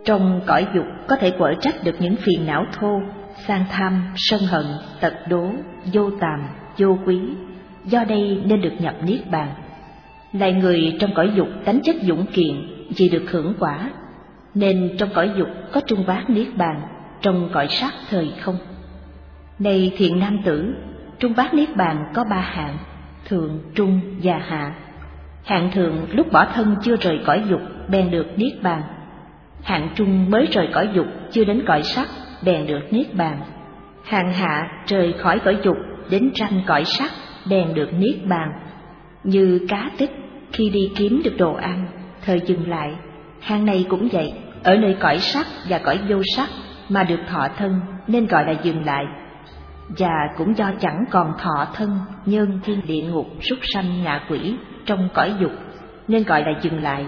Trong cõi dục có thể quở trách được những phiền não thô, sang tham, sân hận, tật đố, vô tàm, vô quý, do đây nên được nhập niết bàn. Lại người trong cõi dục tánh chất dũng kiện, vì được hưởng quả, nên trong cõi dục có trung bát niết bàn, trong cõi sắc thời không. Này thiện nam tử, trung bát niết bàn có 3 hạng: thượng, trung và hạ. Hạng thượng lúc bỏ thân chưa rời cõi dục bèn được niết bàn. Hạng trung mới rời cõi dục chưa đến cõi sắc bèn được niết bàn. Hạng hạ rời khỏi cõi dục đến ranh cõi sắc bèn được niết bàn. Như cá tích khi đi kiếm được đồ ăn, thời dừng lại, hạng này cũng vậy, ở nơi cõi sắc và cõi vô sắc mà được thọ thân nên gọi là dừng lại. Và cũng do chẳng còn thọ thân nhân thiên địa ngục súc sanh ngạ quỷ trong cõi dục nên gọi là dừng lại.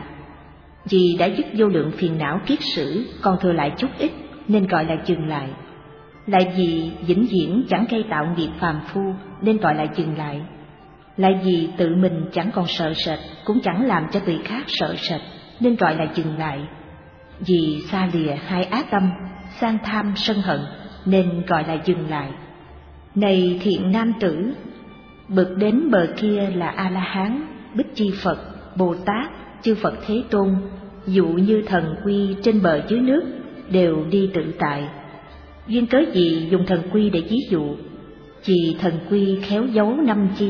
Vì đã dứt vô lượng phiền não kiết sử, còn thừa lại chút ít nên gọi là dừng lại. Lại vì vĩnh viễn chẳng gây tạo nghiệp phàm phu nên gọi là dừng lại. Lại vì tự mình chẳng còn sợ sệt, cũng chẳng làm cho người khác sợ sệt nên gọi là dừng lại. Vì xa lìa 2 ác tâm, sang tham sân hận nên gọi là dừng lại. Này thiện nam tử, bực đến bờ kia là A-la-hán, Bích Chi Phật, Bồ Tát, chư Phật Thế Tôn, dụ như thần quy trên bờ dưới nước, đều đi tự tại. Duyên cớ gì dùng thần quy để ví dụ? Vì thần quy khéo giấu 5 chi.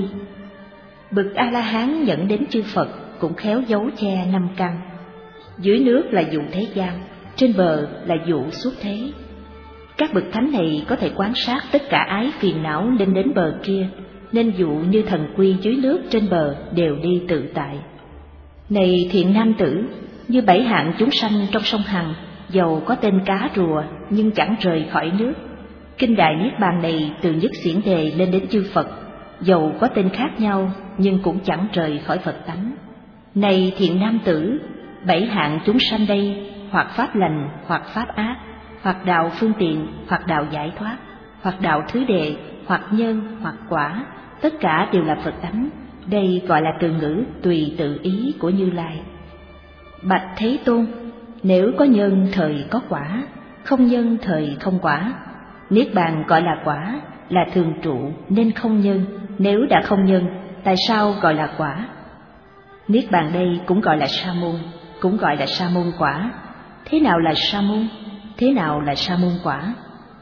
Bực A-la-hán dẫn đến chư Phật cũng khéo giấu che 5 căn. Dưới nước là dụ thế gian, trên bờ là dụ xuất thế. Các bậc thánh này có thể quan sát tất cả ái phiền não lên đến bờ kia, nên dụ như thần quy dưới nước trên bờ đều đi tự tại. Này thiện nam tử, như 7 hạng chúng sanh trong sông Hằng, dầu có tên cá rùa nhưng chẳng rời khỏi nước. Kinh Đại Niết Bàn này từ nhất xiển đề lên đến chư Phật, dầu có tên khác nhau nhưng cũng chẳng rời khỏi Phật tánh. Này thiện nam tử, 7 hạng chúng sanh đây, hoặc pháp lành, hoặc pháp ác, hoặc đạo phương tiện, hoặc đạo giải thoát, hoặc đạo thứ đệ, hoặc nhân, hoặc quả, tất cả đều là Phật tánh. Đây gọi là từ ngữ tùy tự ý của Như Lai. Bạch Thế Tôn, nếu có nhân thời có quả, không nhân thời không quả. Niết bàn gọi là quả, là thường trụ nên không nhân. Nếu đã không nhân, tại sao gọi là quả? Niết bàn đây cũng gọi là sa môn, cũng gọi là sa môn quả. Thế nào là sa môn? Thế nào là sa môn quả?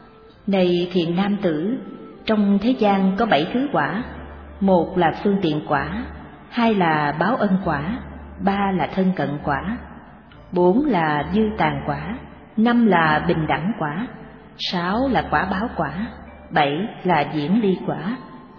Này thiện nam tử, trong thế gian có 7 thứ quả. 1 là phương tiện quả, 2 là báo ân quả, 3 là thân cận quả, 4 là dư tàn quả, 5 là bình đẳng quả, 6 là quả báo quả, 7 là diễn ly quả.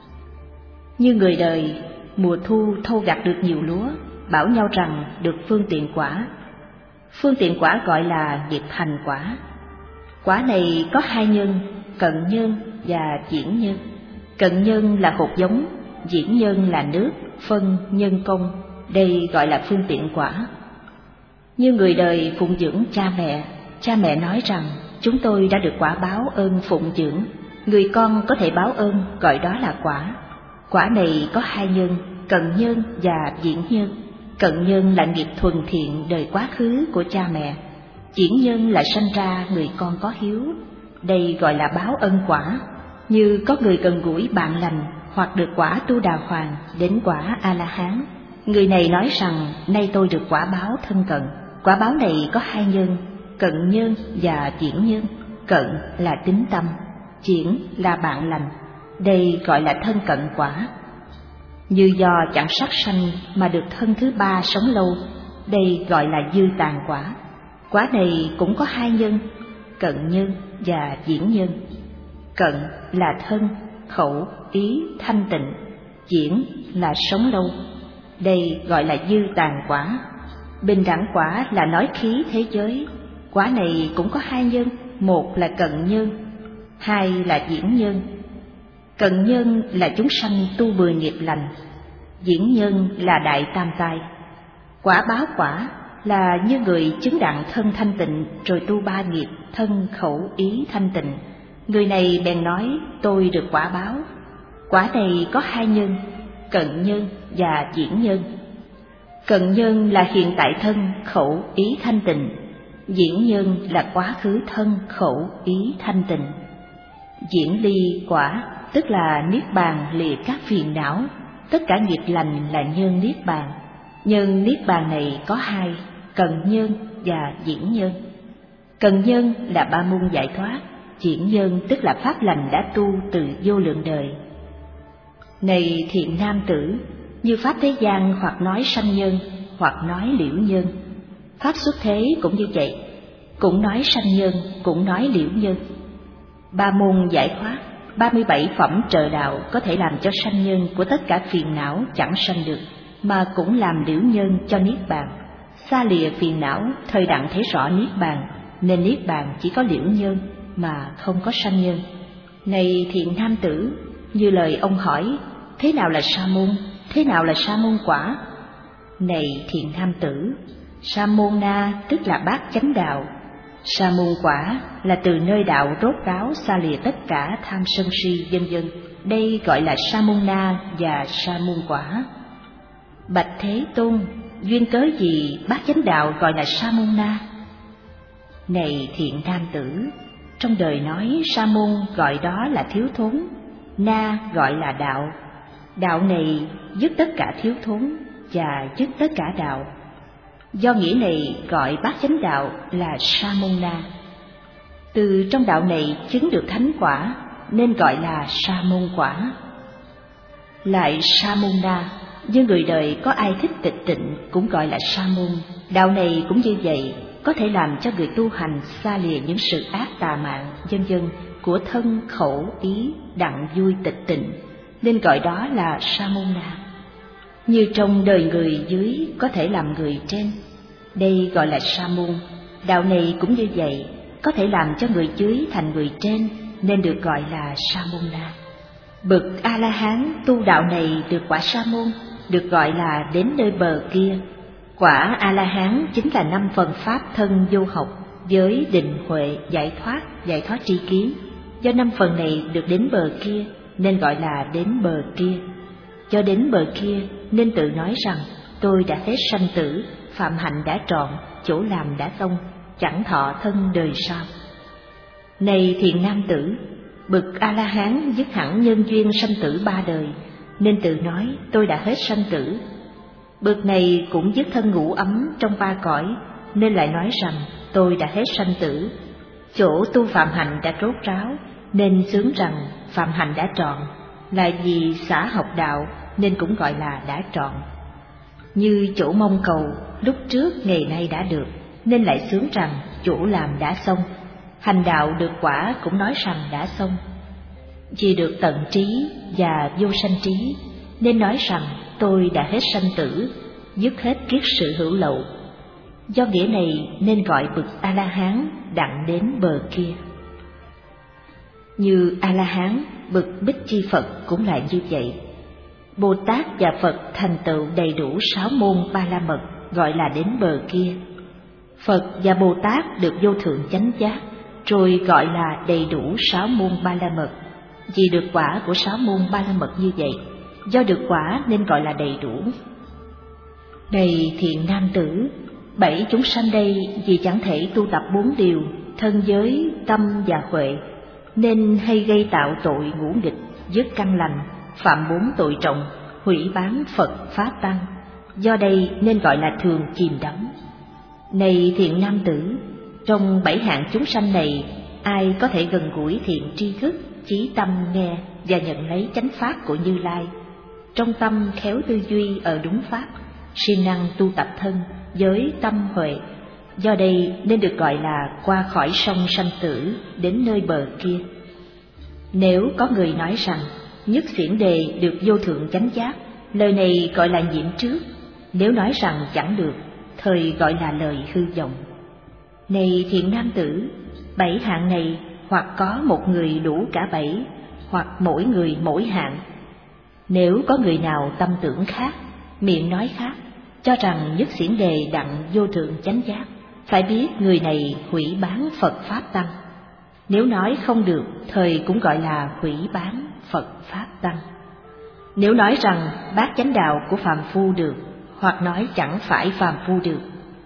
Như người đời, mùa thu thâu gặt được nhiều lúa, bảo nhau rằng được phương tiện quả. Phương tiện quả gọi là nghiệp hành quả. Quả này có 2 nhân, cận nhân và diễn nhân. Cận nhân là hột giống, diễn nhân là nước, phân, nhân công, đây gọi là phương tiện quả. Như người đời phụng dưỡng cha mẹ nói rằng chúng tôi đã được quả báo ơn phụng dưỡng, người con có thể báo ơn gọi đó là quả. Quả này có 2 nhân, cận nhân và diễn nhân. Cận nhân là nghiệp thuần thiện đời quá khứ của cha mẹ, diễn nhân là sanh ra người con có hiếu, đây gọi là báo ân quả. Như có người gần gũi bạn lành hoặc được quả Tu Đà Hoàng đến quả A-la-hán, người này nói rằng nay tôi được quả báo thân cận. Quả báo này có 2 nhân, cận nhân và diễn nhân. Cận là tín tâm, diễn là bạn lành, đây gọi là thân cận quả. Như do chẳng sát sanh mà được thân thứ 3 sống lâu, đây gọi là dư tàn quả. Quả này cũng có 2 nhân, cận nhân và diễn nhân. Cận là thân, khẩu, ý, thanh tịnh, diễn là sống lâu, đây gọi là dư tàn quả. Bình đẳng quả là nói khí thế giới. Quả này cũng có 2 nhân, 1 là cận nhân, 2 là diễn nhân. Cận nhân là chúng sanh tu 10 nghiệp lành, diễn nhân là đại tam tai. Quả báo quả là như người chứng đặng thân thanh tịnh rồi tu 3 nghiệp thân khẩu ý thanh tịnh. Người này bèn nói tôi được quả báo. Quả này có 2 nhân, cận nhân và diễn nhân. Cận nhân là hiện tại thân khẩu ý thanh tịnh, Diễn nhân là quá khứ thân khẩu ý thanh tịnh. Diễn ly quả tức là niết bàn lìa các phiền não, tất cả nghiệp lành là nhân niết bàn. Nhân niết bàn này có hai, cần nhân và diễn nhân. Cần nhân là ba môn giải thoát, diễn nhân tức là pháp lành đã tu từ vô lượng đời. Này thiện nam tử, như pháp thế gian hoặc nói sanh nhân, hoặc nói liễu nhân. Pháp xuất thế cũng như vậy, cũng nói sanh nhân, cũng nói liễu nhân. Ba môn giải thoát, 37 phẩm trợ đạo có thể làm cho sanh nhân của tất cả phiền não chẳng sanh được, mà cũng làm liễu nhân cho niết bàn. Xa lìa phiền não, thời đặng thấy rõ niết bàn, nên niết bàn chỉ có liễu nhân mà không có sanh nhân. Này thiện nam tử, như lời ông hỏi, thế nào là sa môn, thế nào là sa môn quả? Này thiện nam tử, sa môn na tức là bát chánh đạo. Sa môn quả là từ nơi đạo rốt ráo xa lìa tất cả tham sân si vân vân. Đây gọi là sa môn na và sa môn quả. Bạch Thế Tôn, duyên cớ gì bát chánh đạo gọi là sa môn na? Này thiện nam tử, trong đời nói sa môn gọi đó là thiếu thốn, na gọi là đạo. Đạo này dứt tất cả thiếu thốn và dứt tất cả đạo. Do nghĩa này gọi bát chánh đạo là sa môn na. Từ trong đạo này chứng được thánh quả nên gọi là sa môn quả. Lại sa môn na, như người đời có ai thích tịch tịnh cũng gọi là sa môn. Đạo này cũng như vậy, có thể làm cho người tu hành xa lìa những sự ác tà mạng vân vân của thân khẩu ý đặng vui tịch tịnh, nên gọi đó là sa môn na. Như trong đời người dưới có thể làm người trên, đây gọi là sa môn. Đạo này cũng như vậy, có thể làm cho người dưới thành người trên, nên được gọi là sa môn na. Bậc A La Hán tu đạo này được quả sa môn, được gọi là đến nơi bờ kia. Quả A La Hán chính là 5 phần pháp thân vô học, với định huệ, giải thoát tri kiến. Do 5 phần này được đến bờ kia nên gọi là đến bờ kia. Do đến bờ kia nên tự nói rằng tôi đã hết sanh tử, phạm hạnh đã trọn, chỗ làm đã xong, chẳng thọ thân đời sau. Này thiện nam tử, bậc A La Hán dứt hẳn nhân duyên sanh tử 3 đời, nên tự nói tôi đã hết sanh tử. Bậc này cũng dứt thân ngủ ấm trong 3 cõi, nên lại nói rằng tôi đã hết sanh tử. Chỗ tu phạm hạnh đã rốt ráo, nên xướng rằng phạm hạnh đã trọn. Là vì xã học đạo nên cũng gọi là đã trọn. Như chỗ mong cầu lúc trước ngày nay đã được, nên lại xướng rằng chỗ làm đã xong. Hành đạo được quả cũng nói rằng đã xong. Vì được tận trí và vô sanh trí, nên nói rằng tôi đã hết sanh tử, dứt hết kiết sự hữu lậu. Do nghĩa này nên gọi bậc A La Hán đặng đến bờ kia. Như A La Hán, bậc Bích Chi Phật cũng là như vậy. Bồ Tát và Phật thành tựu đầy đủ 6 môn Ba La Mật, gọi là đến bờ kia. Phật và Bồ Tát được vô thượng chánh giác, rồi gọi là đầy đủ 6 môn Ba La Mật. Vì được quả của 6 môn Ba La Mật như vậy, do được quả nên gọi là đầy đủ. Này thiện nam tử, 7 chúng sanh đây vì chẳng thể tu tập 4 điều, thân giới, tâm và huệ, nên hay gây tạo tội ngũ nghịch, dứt căn lành, phạm 4 tội trọng, hủy bán Phật Pháp Tăng. Do đây nên gọi là thường chìm đắm. Này thiện nam tử, trong 7 hạng chúng sanh này, ai có thể gần gũi thiện tri thức, chí tâm nghe và nhận lấy chánh pháp của Như Lai, trong tâm khéo tư duy ở đúng pháp, siêng năng tu tập thân với tâm huệ, do đây nên được gọi là qua khỏi sông sanh tử đến nơi bờ kia. Nếu có người nói rằng nhất xiển đề được vô thượng chánh giác, lời này gọi là nhiễm trước. Nếu nói rằng chẳng được, thời gọi là lời hư vọng. Này thiện nam tử, 7 hạng này hoặc có một người đủ cả 7, hoặc mỗi người mỗi hạng. Nếu có người nào tâm tưởng khác, miệng nói khác, cho rằng nhất xiển đề đặng vô thượng chánh giác, phải biết người này hủy bán Phật Pháp Tăng. Nếu nói không được, thời cũng gọi là hủy bán Phật Pháp Tăng. Nếu nói rằng bát chánh đạo của phàm phu được, hoặc nói chẳng phải phàm phu được,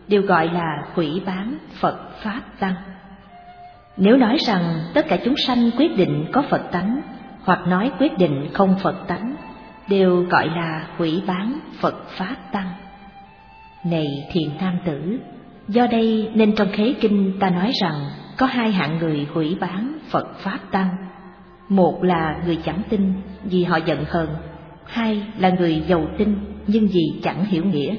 đều gọi là hủy báng Phật Pháp Tăng. Nếu nói rằng tất cả chúng sanh quyết định có Phật tánh, hoặc nói quyết định không Phật tánh, đều gọi là hủy báng Phật Pháp Tăng. Này thiện nam tử, do đây nên trong khế kinh ta nói rằng có hai hạng người hủy báng Phật Pháp Tăng. Một là người chẳng tin vì họ giận hờn, hai là người giàu tin nhưng vì chẳng hiểu nghĩa.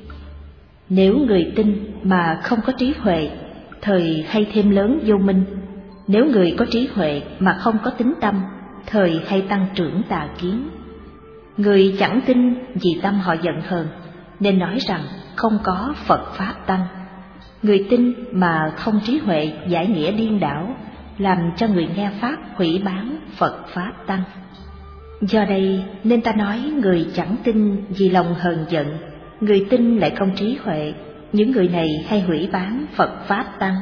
Nếu người tin mà không có trí huệ, thời hay thêm lớn vô minh. Nếu người có trí huệ mà không có tín tâm, thời hay tăng trưởng tà kiến. Người chẳng tin vì tâm họ giận hờn, nên nói rằng không có Phật Pháp Tăng. Người tin mà không trí huệ giải nghĩa điên đảo, làm cho người nghe Pháp hủy báng Phật Pháp Tăng. Do đây nên ta nói người chẳng tin vì lòng hờn giận, người tin lại không trí huệ, những người này hay hủy báng Phật Pháp Tăng.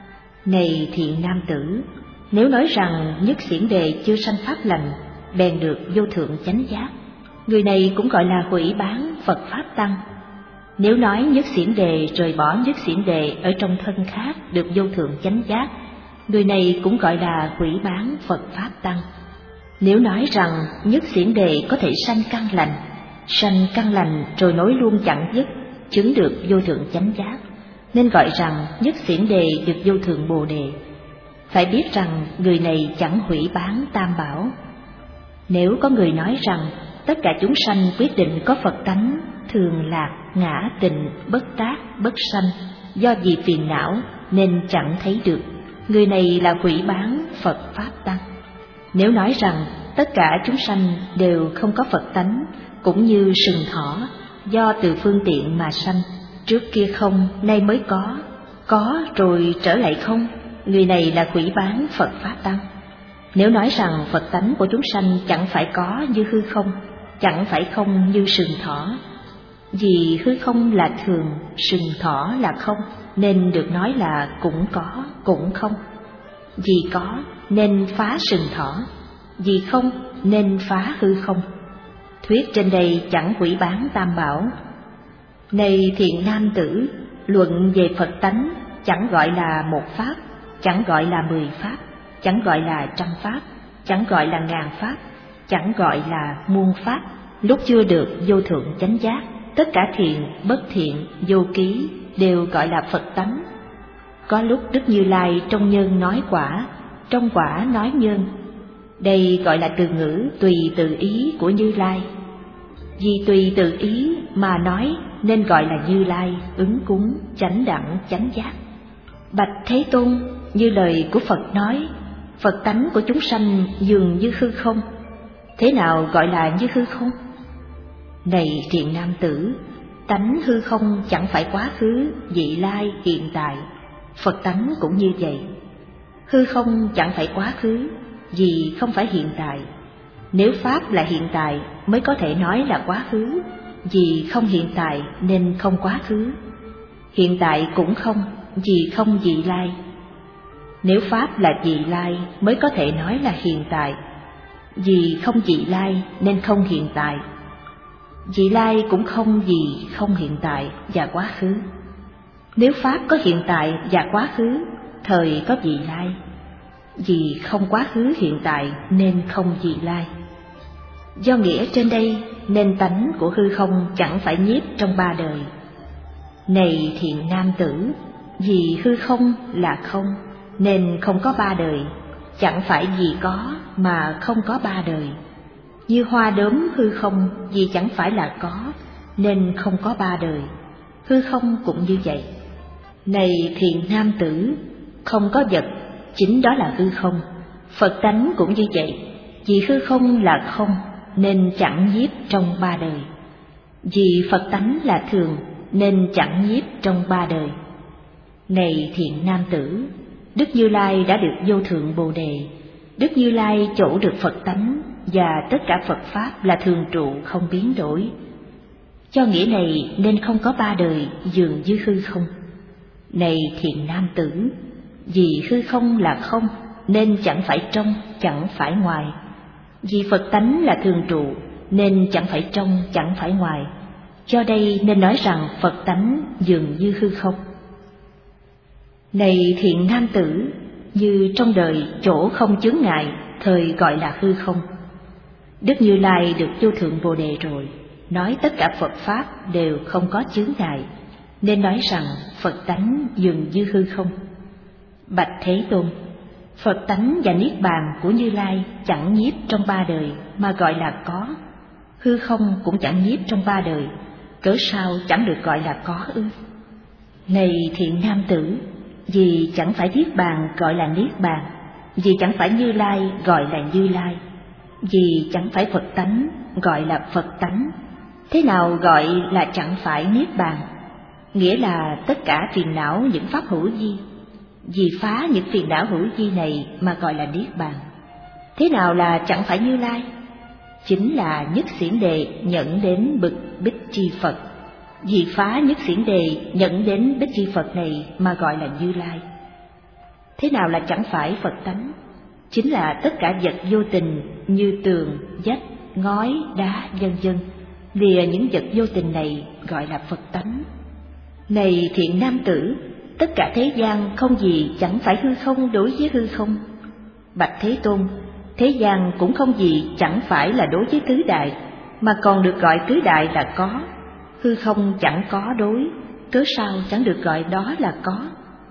Này thiện nam tử, nếu nói rằng nhất xiển đề chưa sanh pháp lành, bèn được vô thượng chánh giác, người này cũng gọi là hủy báng Phật Pháp Tăng. Nếu nói nhất xiển đề rời bỏ nhất xiển đề ở trong thân khác được vô thượng chánh giác, người này cũng gọi là hủy báng Phật Pháp Tăng. Nếu nói rằng nhất xiển đề có thể sanh căn lành rồi nối luôn chẳng dứt, chứng được vô thượng chánh giác, nên gọi rằng nhất xiển đề được vô thượng bồ đề. Phải biết rằng người này chẳng hủy báng tam bảo. Nếu có người nói rằng tất cả chúng sanh quyết định có Phật tánh, thường lạc, ngã tịnh, bất tác, bất sanh, do vì phiền não nên chẳng thấy được, người này là hủy báng Phật Pháp Tăng. Nếu nói rằng tất cả chúng sanh đều không có Phật tánh, cũng như sừng thỏ, do từ phương tiện mà sanh, trước kia không, nay mới có rồi trở lại không, người này là hủy báng Phật Pháp Tăng. Nếu nói rằng Phật tánh của chúng sanh chẳng phải có như hư không, chẳng phải không như sừng thỏ, vì hư không là thường, sừng thỏ là không, nên được nói là cũng có, cũng không. Vì có nên phá sừng thỏ, vì không nên phá hư không. Thuyết trên đây chẳng hủy báng tam bảo. Này thiện nam tử, luận về Phật tánh chẳng gọi là một pháp, chẳng gọi là 10 pháp, chẳng gọi là 100 pháp, chẳng gọi là 1000 pháp, chẳng gọi là muôn pháp. Lúc chưa được vô thượng chánh giác, tất cả thiện, bất thiện, vô ký đều gọi là Phật tánh. Có lúc Đức Như Lai trong nhân nói quả, trong quả nói nhân. Đây gọi là từ ngữ tùy tự ý của Như Lai. Vì tùy tự ý mà nói nên gọi là Như Lai ứng cúng chánh đẳng chánh giác. Bạch Thế Tôn, như lời của Phật nói, Phật tánh của chúng sanh dường như hư không. Thế nào gọi là như hư không? Này thiện nam tử, tánh hư không chẳng phải quá khứ, vị lai, hiện tại. Phật tánh cũng như vậy. Hư không chẳng phải quá khứ, vì không phải hiện tại. Nếu Pháp là hiện tại mới có thể nói là quá khứ, vì không hiện tại nên không quá khứ. Hiện tại cũng không, vì không vị lai. Nếu Pháp là vị lai mới có thể nói là hiện tại, vì không vị lai nên không hiện tại. Vị lai cũng không vì không hiện tại và quá khứ. Nếu Pháp có hiện tại và quá khứ, thời có vị lai. Vì không quá khứ hiện tại nên không vị lai. Do nghĩa trên đây nên tánh của hư không chẳng phải nhiếp trong 3 đời. Này thiện nam tử, vì hư không là không nên không có 3 đời, chẳng phải vì có mà không có 3 đời. Như hoa đốm hư không vì chẳng phải là có nên không có 3 đời, hư không cũng như vậy. Này thiện nam tử, không có vật, chính đó là hư không. Phật tánh cũng như vậy, vì hư không là không nên chẳng nhiếp trong 3 đời. Vì Phật tánh là thường nên chẳng nhiếp trong 3 đời. Này thiện nam tử, Đức Như Lai đã được vô thượng bồ đề. Đức Như Lai chỗ được Phật tánh và tất cả Phật Pháp là thường trụ không biến đổi. Cho nghĩa này nên không có 3 đời dường như hư không. Này thiện nam tử, vì hư không là không nên chẳng phải trong, chẳng phải ngoài. Vì Phật tánh là thường trụ nên chẳng phải trong, chẳng phải ngoài. do đây nên nói rằng Phật tánh dường như hư không. Này thiện nam tử, như trong đời chỗ không chướng ngại, thời gọi là hư không. Đức Như Lai được vô thượng Bồ Đề rồi, nói tất cả Phật Pháp đều không có chướng ngại, nên nói rằng Phật tánh dường như hư không. Bạch Thế Tôn, Phật tánh và Niết Bàn của Như Lai chẳng nhiếp trong ba đời mà gọi là có, hư không cũng chẳng nhiếp trong ba đời, cớ sao chẳng được gọi là có ư? Này thiện nam tử, vì chẳng phải Niết Bàn gọi là Niết Bàn, vì chẳng phải Như Lai gọi là Như Lai, vì chẳng phải Phật tánh gọi là Phật tánh. Thế nào gọi là chẳng phải Niết Bàn? Nghĩa là tất cả phiền não những pháp hữu vi, vì phá những phiền não hữu vi này mà gọi là Niết Bàn. Thế nào là chẳng phải Như Lai? Chính là nhất xiển đề nhận đến bậc Bích Chi Phật, vì phá nhất xiển đề nhận đến Bích Chi Phật này mà gọi là Như Lai. Thế nào là chẳng phải Phật tánh? Chính là tất cả vật vô tình như tường, vách, ngói, đá, vân vân, lìa những vật vô tình này gọi là Phật tánh. Này thiện nam tử, tất cả thế gian không gì chẳng phải hư không đối với hư không. Bạch Thế Tôn, thế gian cũng không gì chẳng phải là đối với tứ đại, mà còn được gọi tứ đại là có. Hư không chẳng có đối, cớ sao chẳng được gọi đó là có?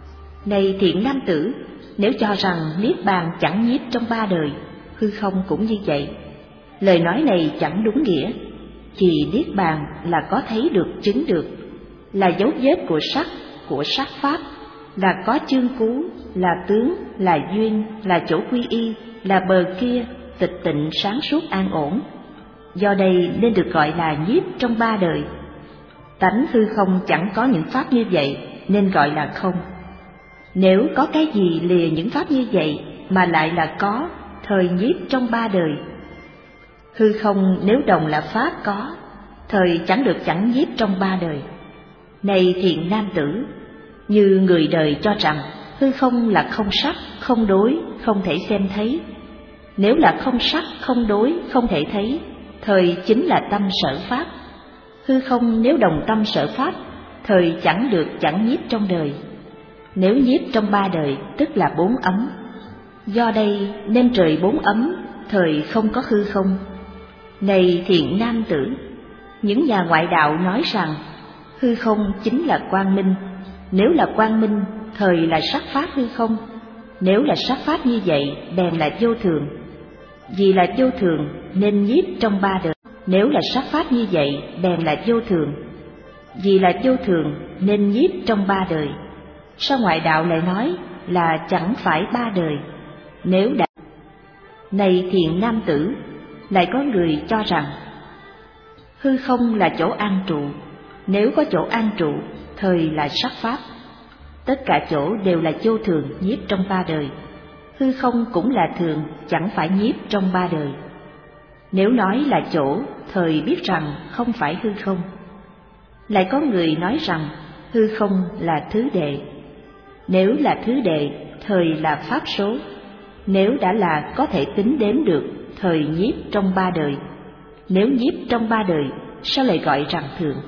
Này thiện nam tử, nếu cho rằng Niết Bàn chẳng nhiếp trong ba đời, hư không cũng như vậy, lời nói này chẳng đúng nghĩa. Vì Niết Bàn là có thấy được, chứng được, là dấu vết của sắc pháp, là có chương cú, là tướng, là duyên, là chỗ quy y, là bờ kia, tịch tịnh sáng suốt an ổn. Do đây nên được gọi là nhiếp trong ba đời. Tánh hư không chẳng có những pháp như vậy nên gọi là không. Nếu có cái gì lìa những pháp như vậy mà lại là có, thời nhiếp trong ba đời. Hư không nếu đồng là pháp có, thời chẳng được chẳng nhiếp trong ba đời. Này thiện nam tử, như người đời cho rằng hư không là không sắc, không đối, không thể xem thấy. Nếu là không sắc, không đối, không thể thấy, thời chính là tâm sở pháp. Hư không nếu đồng tâm sở pháp, thời chẳng được chẳng nhiếp trong đời. Nếu nhiếp trong ba đời, tức là bốn ấm. Do đây nên trời bốn ấm, thời không có hư không. Này thiện nam tử, những nhà ngoại đạo nói rằng hư không chính là quang minh. Nếu là quang minh, thời là sắc pháp hư không. Nếu là sắc pháp như vậy, bèn là vô thường. Vì là vô thường nên nhiếp trong ba đời. Nếu là sắc pháp như vậy, bèn là vô thường. Vì là vô thường nên nhiếp trong ba đời. Sao ngoại đạo lại nói là chẳng phải ba đời? Nếu đã... Này thiện nam tử, lại có người cho rằng hư không là chỗ an trụ. Nếu có chỗ an trụ, thời là sắc pháp. Tất cả chỗ đều là vô thường nhiếp trong ba đời. Hư không cũng là thường, chẳng phải nhiếp trong ba đời. Nếu nói là chỗ, thời biết rằng không phải hư không. Lại có người nói rằng hư không là thứ đệ. Nếu là thứ đệ, thời là pháp số. Nếu đã là có thể tính đếm được, thời nhiếp trong ba đời. Nếu nhiếp trong ba đời, sao lại gọi rằng thường?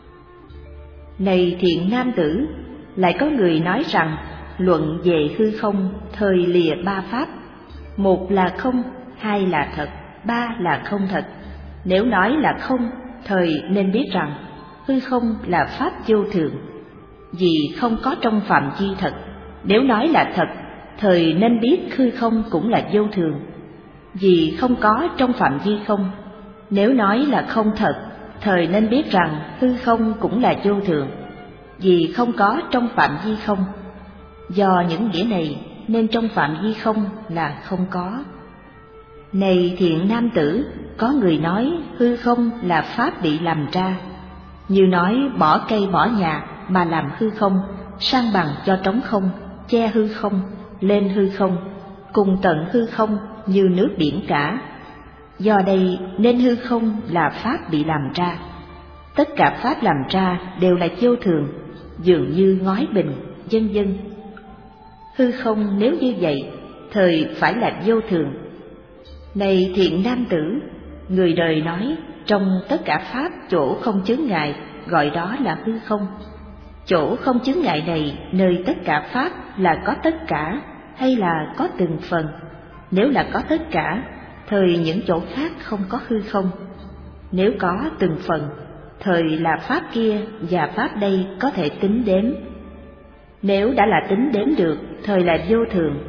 Này thiện nam tử, lại có người nói rằng luận về hư không, thời lìa ba pháp. Một là không, hai là thật, ba là không thật. Nếu nói là không, thời nên biết rằng hư không là pháp vô thường, vì không có trong phạm vi thật. Nếu nói là thật, thời nên biết hư không cũng là vô thường, vì không có trong phạm vi không. Nếu nói là không thật, thời nên biết rằng hư không cũng là vô thường, vì không có trong phạm vi không. Do những nghĩa này nên trong phạm vi không là không có. Này thiện nam tử, có người nói hư không là pháp bị làm ra, như nói bỏ cây bỏ nhà mà làm hư không, san bằng cho trống không, che hư không, lên hư không, cùng tận hư không như nước biển cả. Do đây nên hư không là pháp bị làm ra. Tất cả pháp làm ra đều là vô thường, dường như ngói bình, vân vân. Hư không nếu như vậy, thời phải là vô thường. Này thiện nam tử, Người đời nói trong tất cả pháp chỗ không chướng ngại, gọi đó là hư không. Chỗ không chướng ngại này nơi tất cả pháp là có tất cả hay là có từng phần? Nếu là có tất cả, thời những chỗ khác không có hư không. Nếu có từng phần, thời là pháp kia và pháp đây có thể tính đếm. Nếu đã là tính đếm được, thời là vô thường.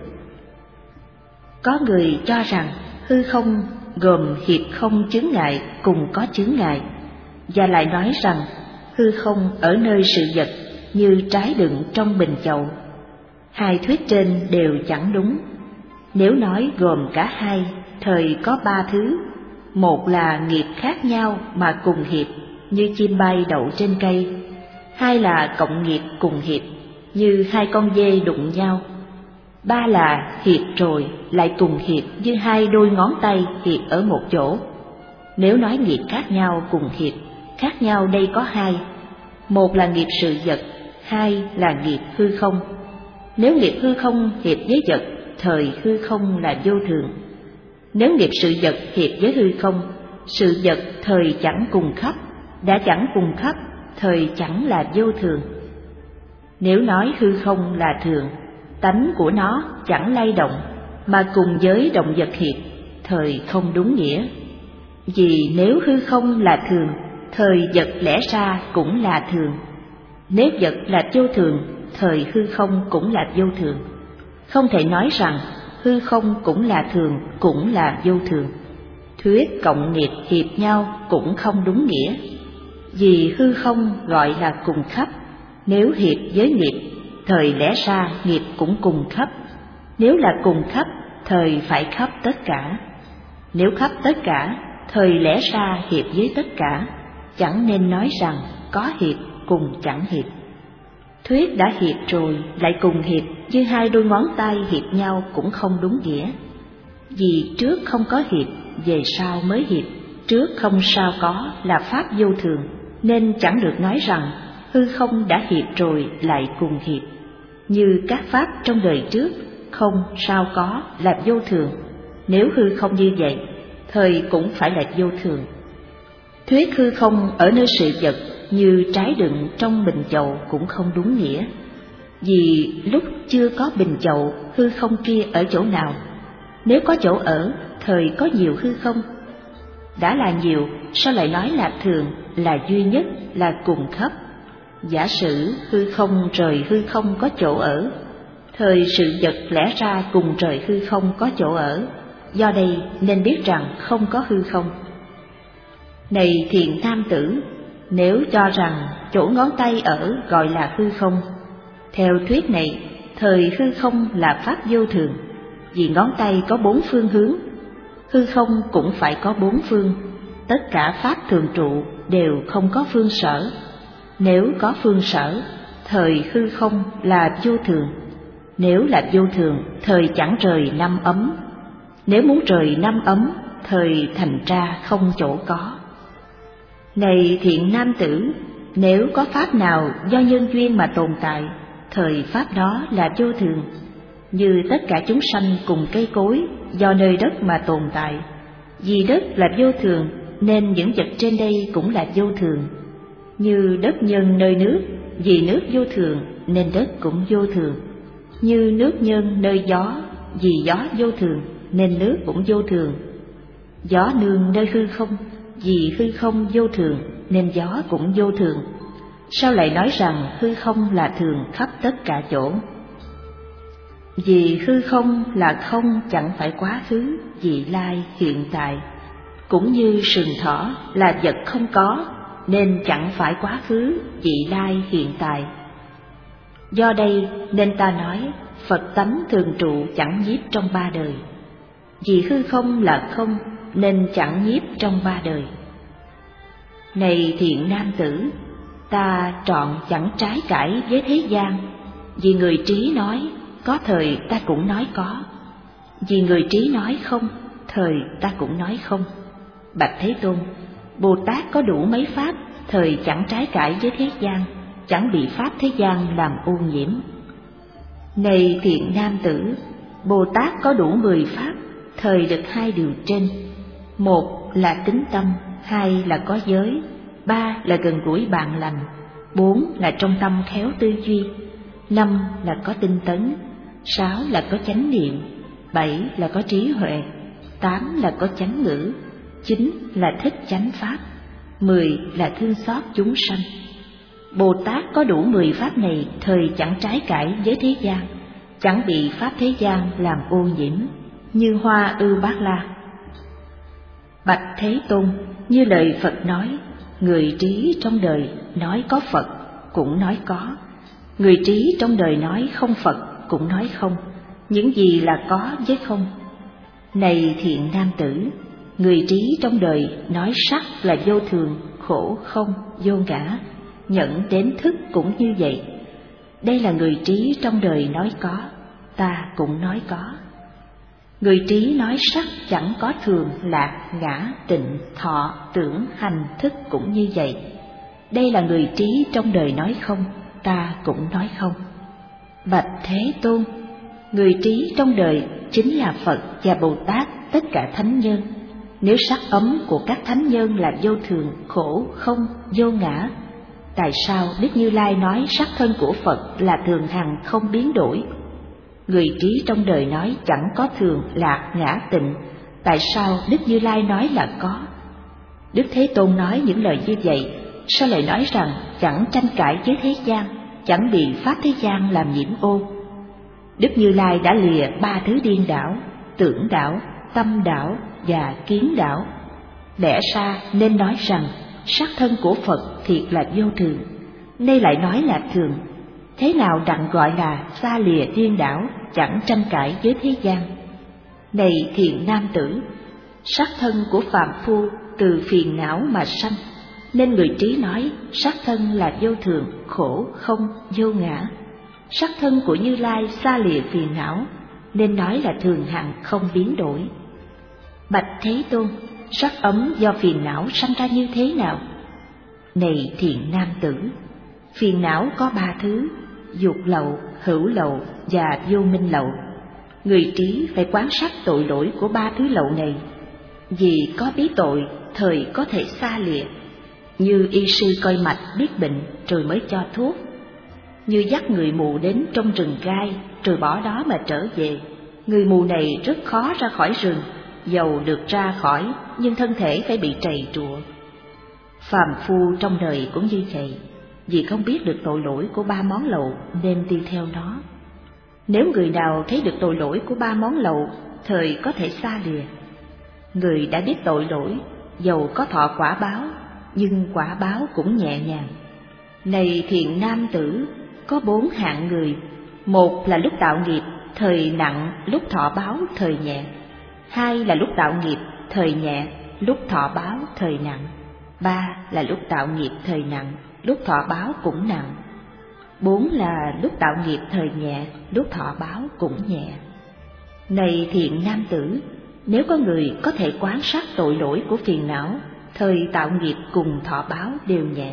Có người cho rằng hư không gồm hiệp không chướng ngại cùng có chướng ngại, và lại nói rằng hư không ở nơi sự vật như trái đựng trong bình chậu. Hai thuyết trên đều chẳng đúng. Nếu nói gồm cả hai, thời có ba thứ. Một là nghiệp khác nhau mà cùng hiệp, như chim bay đậu trên cây. Hai là cộng nghiệp cùng hiệp, như hai con dê đụng nhau. Ba là hiệp rồi lại cùng hiệp, như hai đôi ngón tay hiệp ở một chỗ. Nếu nói nghiệp khác nhau cùng hiệp, khác nhau đây có hai. Một là nghiệp sự vật, hai là nghiệp hư không. Nếu nghiệp hư không hiệp với vật, thời hư không là vô thường. Nếu nghiệp sự vật hiệp với hư không, sự vật thời chẳng cùng khắp, đã chẳng cùng khắp, thời chẳng là vô thường. Nếu nói hư không là thường, tánh của nó chẳng lay động, mà cùng với động vật hiệp, thời không đúng nghĩa. Vì nếu hư không là thường, thời vật lẽ ra cũng là thường. Nếu vật là vô thường, thời hư không cũng là vô thường. Không thể nói rằng hư không cũng là thường, cũng là vô thường. Thuyết cộng nghiệp hiệp nhau cũng không đúng nghĩa. Vì hư không gọi là cùng khắp. Nếu hiệp với nghiệp, thời lẽ ra nghiệp cũng cùng khắp. Nếu là cùng khắp, thời phải khắp tất cả. Nếu khắp tất cả, thời lẽ ra hiệp với tất cả. Chẳng nên nói rằng có hiệp cùng chẳng hiệp. Thuyết đã hiệp rồi lại cùng hiệp, như hai đôi ngón tay hiệp nhau cũng không đúng nghĩa. Vì trước không có hiệp, về sau mới hiệp. Trước không sao có là pháp vô thường, nên chẳng được nói rằng hư không đã hiệp rồi lại cùng hiệp. Như các pháp trong đời trước, không sao có là vô thường. Nếu hư không như vậy, thời cũng phải là vô thường. Thuyết hư không ở nơi sự vật như trái đựng trong bình chậu cũng không đúng nghĩa. Vì lúc chưa có bình chậu, hư không kia ở chỗ nào? Nếu có chỗ ở, thời có nhiều hư không? Đã là nhiều, sao lại nói là thường, là duy nhất, là cùng khắp? Giả sử hư không rời hư không có chỗ ở, thời sự vật lẽ ra cùng rời hư không có chỗ ở. Do đây nên biết rằng không có hư không. Này thiện nam tử, nếu cho rằng chỗ ngón tay ở gọi là hư không, theo thuyết này, thời hư không là pháp vô thường. Vì ngón tay có bốn phương hướng, hư không cũng phải có bốn phương. Tất cả pháp thường trụ đều không có phương sở. Nếu có phương sở, thời hư không là vô thường. Nếu là vô thường, thời chẳng rời năm ấm. Nếu muốn rời năm ấm, thời thành ra không chỗ có. Này thiện nam tử, nếu có pháp nào do nhân duyên mà tồn tại, thời pháp đó là vô thường. Như tất cả chúng sanh cùng cây cối do nơi đất mà tồn tại. Vì đất là vô thường nên những vật trên đây cũng là vô thường. Như đất nhân nơi nước, vì nước vô thường nên đất cũng vô thường. Như nước nhân nơi gió, vì gió vô thường nên nước cũng vô thường. Gió nương nơi hư không, vì hư không vô thường nên gió cũng vô thường. Sao lại nói rằng hư không là thường khắp tất cả chỗ? Vì hư không là không chẳng phải quá khứ, vị lai, hiện tại. Cũng như sừng thỏ là vật không có, nên chẳng phải quá khứ, vị lai, hiện tại. Do đây nên ta nói Phật tánh thường trụ chẳng nhiếp trong ba đời. Vì hư không là không nên chẳng nhiếp trong ba đời. Này thiện nam tử, ta trọn chẳng trái cãi với thế gian. Vì người trí nói, có thời ta cũng nói có. Vì người trí nói không, thời ta cũng nói không. Bạch Thế Tôn, Bồ Tát có đủ mấy pháp, thời chẳng trái cãi với thế gian, chẳng bị pháp thế gian làm ô nhiễm. Này thiện nam tử, Bồ Tát có đủ 10 pháp, thời được 2 điều trên. Một là tín tâm, 2 là có giới, 3 là gần gũi bạn lành, 4 là trong tâm khéo tư duy, 5 là có tinh tấn, 6 là có chánh niệm, 7 là có trí huệ, 8 là có chánh ngữ, 9 là thích chánh pháp, 10 là thương xót chúng sanh. Bồ Tát có đủ 10 pháp này, thời chẳng trái cãi với thế gian, chẳng bị pháp thế gian làm ô nhiễm, như hoa ưu bát la. Bạch Thế Tôn, như lời Phật nói, người trí trong đời nói có Phật cũng nói có, người trí trong đời nói không Phật cũng nói không, những gì là có với không. Này thiện nam tử, người trí trong đời nói sắc là vô thường, khổ không, vô ngã, nhận đến thức cũng như vậy. Đây là người trí trong đời nói có, ta cũng nói có. Người trí nói sắc chẳng có thường, lạc, ngã, tịnh, thọ, tưởng, hành, thức cũng như vậy. Đây là người trí trong đời nói không, ta cũng nói không. Bạch Thế Tôn, người trí trong đời chính là Phật và Bồ Tát, tất cả thánh nhân. Nếu sắc ấm của các thánh nhân là vô thường, khổ, không, vô ngã, tại sao Đức Như Lai nói sắc thân của Phật là thường hằng không biến đổi? Người trí trong đời nói chẳng có thường, lạc, ngã, tịnh, tại sao Đức Như Lai nói là có? Đức Thế Tôn nói những lời như vậy, sao lại nói rằng chẳng tranh cãi với thế gian, chẳng bị pháp thế gian làm nhiễm ô? Đức Như Lai đã lìa 3 thứ điên đảo, tưởng đảo, tâm đảo và kiến đảo. Lẽ ra nên nói rằng sắc thân của Phật thiệt là vô thường, nay lại nói là thường. Thế nào đặng gọi là xa lìa điên đảo, chẳng tranh cãi với thế gian? Này thiện nam tử, sắc thân của phàm phu từ phiền não mà sanh, nên người trí nói sắc thân là vô thường, khổ, không, vô ngã. Sắc thân của Như Lai xa lìa phiền não, nên nói là thường hằng không biến đổi. Bạch Thế Tôn, sắc ấm do phiền não sanh ra như thế nào? Này thiện nam tử, phiền não có 3 thứ: dục lậu, hữu lậu và vô minh lậu. Người trí phải quán sát tội lỗi của 3 thứ lậu này, vì có biết tội thời có thể xa lìa. Như y sư coi mạch biết bệnh rồi mới cho thuốc, như dắt người mù đến trong rừng gai rồi bỏ đó mà trở về. Người mù này rất khó ra khỏi rừng, dầu được ra khỏi nhưng thân thể phải bị trầy trụa. Phàm phu trong đời cũng như vậy, vì không biết được tội lỗi của 3 món lậu nên đi theo nó. Nếu người nào thấy được tội lỗi của 3 món lậu, thời có thể xa lìa. Người đã biết tội lỗi, dầu có thọ quả báo, nhưng quả báo cũng nhẹ nhàng. Này thiện nam tử, có 4 hạng người: 1 là lúc tạo nghiệp, thời nặng, lúc thọ báo, thời nhẹ. 2 là lúc tạo nghiệp, thời nhẹ, lúc thọ báo, thời nặng. 3 là lúc tạo nghiệp, thời nặng, lúc thọ báo cũng nặng. 4 là lúc tạo nghiệp, thời nhẹ, lúc thọ báo cũng nhẹ. Này thiện nam tử, nếu có người có thể quán sát tội lỗi của phiền não, thời tạo nghiệp cùng thọ báo đều nhẹ.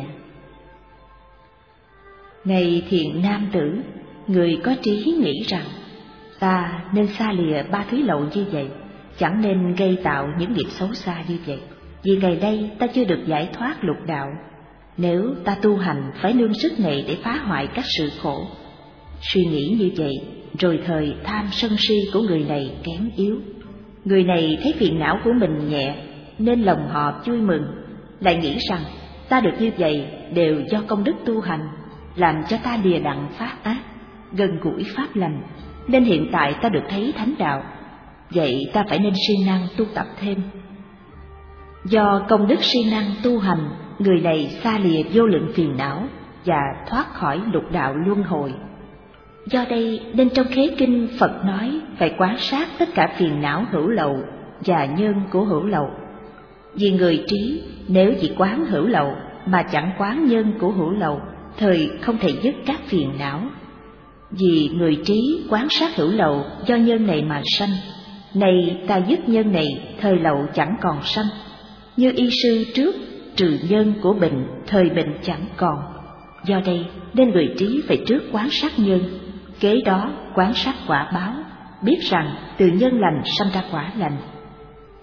Này thiện nam tử, người có trí nghĩ rằng ta nên xa lìa 3 thứ lậu như vậy, chẳng nên gây tạo những nghiệp xấu xa như vậy, vì ngày đây ta chưa được giải thoát lục đạo. Nếu ta tu hành phải nương sức này để phá hoại các sự khổ. Suy nghĩ như vậy, rồi thời tham sân si của người này kém yếu. Người này thấy phiền não của mình nhẹ, nên lòng họ vui mừng, lại nghĩ rằng ta được như vậy đều do công đức tu hành, làm cho ta lìa đặng pháp ác, gần gũi pháp lành, nên hiện tại ta được thấy thánh đạo. Vậy ta phải nên siêng năng tu tập thêm. Do công đức siêng năng tu hành, người này xa lìa vô lượng phiền não và thoát khỏi lục đạo luân hồi. Do đây nên trong khế kinh Phật nói phải quán sát tất cả phiền não hữu lậu và nhân của hữu lậu. Vì người trí nếu chỉ quán hữu lậu mà chẳng quán nhân của hữu lậu, thời không thể dứt các phiền não. Vì người trí quán sát hữu lậu do nhân này mà sanh, này ta dứt nhân này, thời lậu chẳng còn sanh. Như y sư trước trừ nhân của bệnh, thời bệnh chẳng còn. Do đây nên người trí phải trước quán sát nhân, kế đó quán sát quả báo, biết rằng từ nhân lành sanh ra quả lành.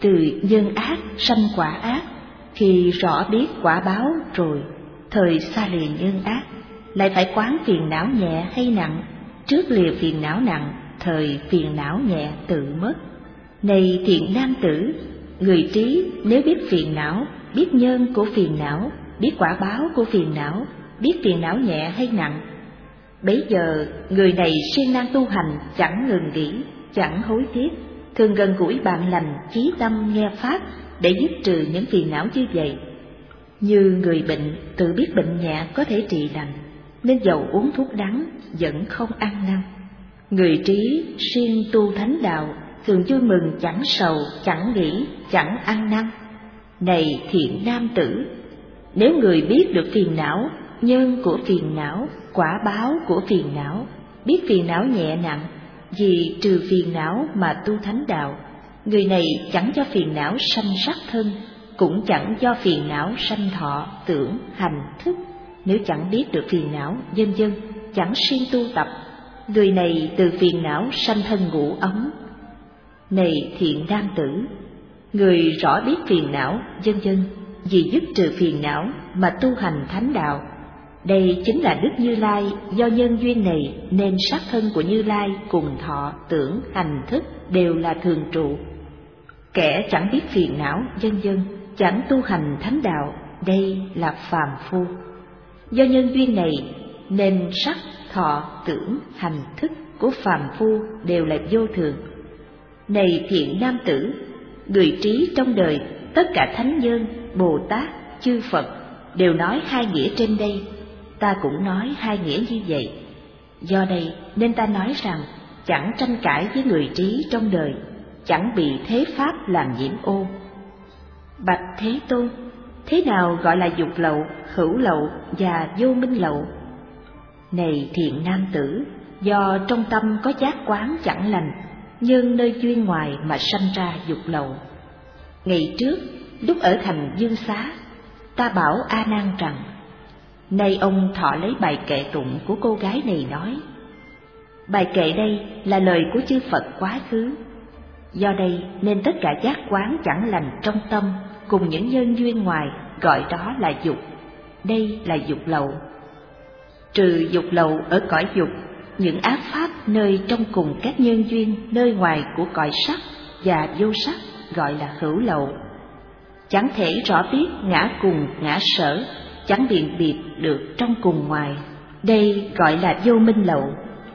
từ nhân ác sanh quả ác. Khi rõ biết quả báo rồi, thời xa lìa nhân ác, lại phải quán phiền não nhẹ hay nặng. Trước lìa phiền não nặng, thời phiền não nhẹ tự mất. Này thiện nam tử, người trí nếu biết phiền não, biết nhân của phiền não, biết quả báo của phiền não, biết phiền não nhẹ hay nặng, bấy giờ người này siêng năng tu hành, chẳng ngừng nghỉ, chẳng hối tiếc, thường gần gũi bạn lành, chí tâm nghe pháp để dứt trừ những phiền não như vậy. Như người bệnh tự biết bệnh nhẹ có thể trị lành, nên dầu uống thuốc đắng vẫn không ăn năn. Người trí siêng tu thánh đạo, thường vui mừng chẳng sầu, chẳng nghĩ, chẳng ăn năn. Này thiện nam tử, nếu người biết được phiền não, nhân của phiền não, quả báo của phiền não, biết phiền não nhẹ nặng, vì trừ phiền não mà tu thánh đạo, người này chẳng cho phiền não sanh sắc thân, cũng chẳng cho phiền não sanh thọ, tưởng, hành, thức. Nếu chẳng biết được phiền não, vân vân, chẳng siêng tu tập, người này từ phiền não sanh thân ngũ ấm. Này thiện nam tử, người rõ biết phiền não, vân vân, vì dứt trừ phiền não mà tu hành thánh đạo. Đây chính là Đức Như Lai, do nhân duyên này nên sắc thân của Như Lai cùng thọ, tưởng, hành, thức đều là thường trụ. Kẻ chẳng biết phiền não, vân vân, chẳng tu hành thánh đạo, đây là phàm phu. Do nhân duyên này nên sắc, thọ, tưởng, hành, thức của phàm phu đều là vô thường. Này thiện nam tử, người trí trong đời, tất cả thánh nhân, Bồ Tát, chư Phật đều nói hai nghĩa trên đây, ta cũng nói hai nghĩa như vậy. Do đây nên ta nói rằng chẳng tranh cãi với người trí trong đời, chẳng bị thế pháp làm nhiễm ô. Bạch Thế Tôn, thế nào gọi là dục lậu, hữu lậu và vô minh lậu? Này thiện nam tử, do trong tâm có giác quán chẳng lành, nhưng nơi duyên ngoài mà sanh ra dục lậu. Ngày trước, lúc ở thành Dương Xá, ta bảo A Nan rằng, nay ông thọ lấy bài kệ tụng của cô gái này nói. Bài kệ đây là lời của chư Phật quá khứ. Do đây nên tất cả giác quán chẳng lành trong tâm cùng những nhân duyên ngoài gọi đó là dục. Đây là dục lậu. Trừ dục lậu ở cõi dục, những ác pháp nơi trong cùng các nhân duyên nơi ngoài của cõi sắc và vô sắc gọi là hữu lậu. Chẳng thể rõ biết ngã cùng ngã sở, chẳng biện biệt được trong cùng ngoài, đây gọi là vô minh lậu.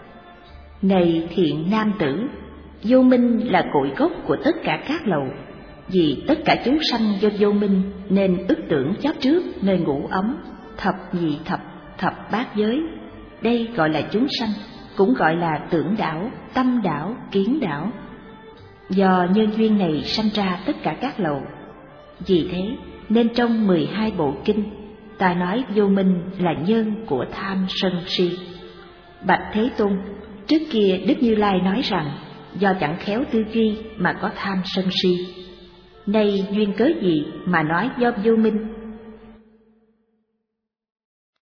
Này thiện nam tử, vô minh là cội gốc của tất cả các lậu. Vì tất cả chúng sanh do vô minh nên ức tưởng chấp trước nơi ngũ ấm, thập nhị thập, thập bát giới. Đây gọi là chúng sanh, cũng gọi là tưởng đảo, tâm đảo, kiến đảo. Do nhân duyên này sanh ra tất cả các lậu. Vì thế nên trong 12 bộ kinh, ta nói vô minh là nhân của tham sân si. Bạch Thế Tôn, trước kia Đức Như Lai nói rằng do chẳng khéo tư duy mà có tham sân si. Nay duyên cớ gì mà nói do vô minh?